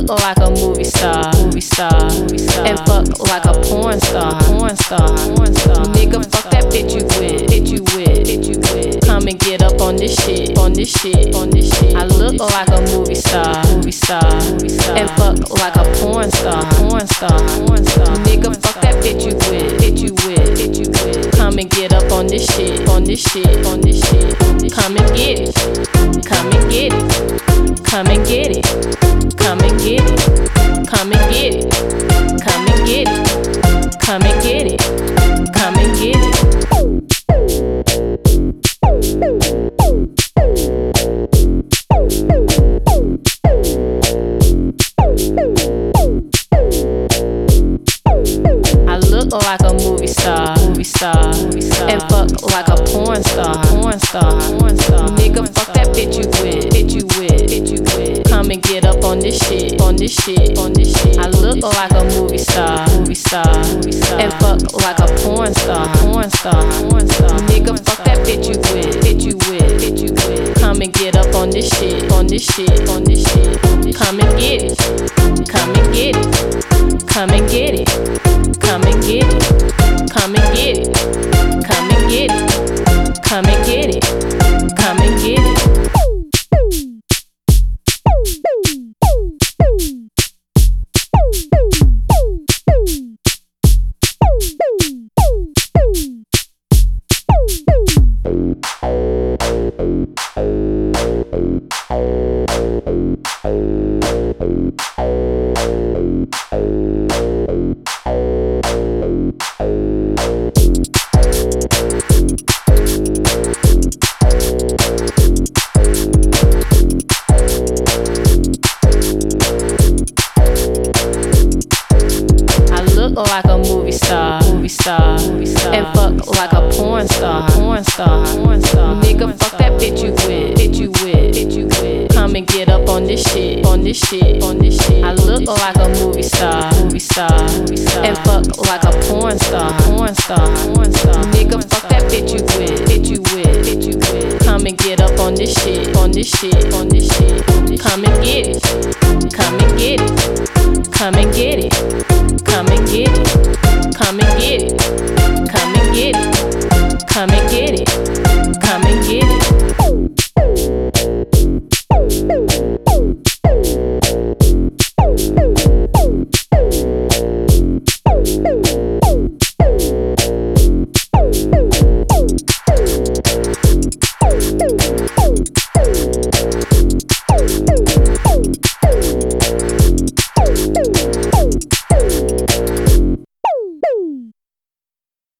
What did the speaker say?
look like a movie star, and fuck like a porn star. Nigga, fuck that bitch you with. Come and get up on this shit. I look like a movie star, and fuck like a porn star. Nigga, fuck that bitch you with. Come and get up on this shit. Come and get it. Come and get it. Come and get it. Come and get it. Come and get it. Come and get it. Come and get it. Come and get it. I look like a movie star, and fuck like a porn star. Nigga, fuck that bitch you with. Come and get up on this shit. I look like a movie star, and fuck like a porn star. Nigga, fuck that bitch you with. Come and get up on this shit. Come and get it. Come and get it. Come and get it. Come and get it. Come and get it. Come and get it. Come and get it. Come and get it. Like a movie star, and fuck like a porn star. Nigga, fuck that bitch you with. Come and get up on this shit. I look like a movie star, and fuck like a porn star. Nigga, fuck that bitch you with. Come and get up on this shit. Come and get it. Come and get it. Come and get it. Come and get it. Come and get it. Come and get it. Come and get it.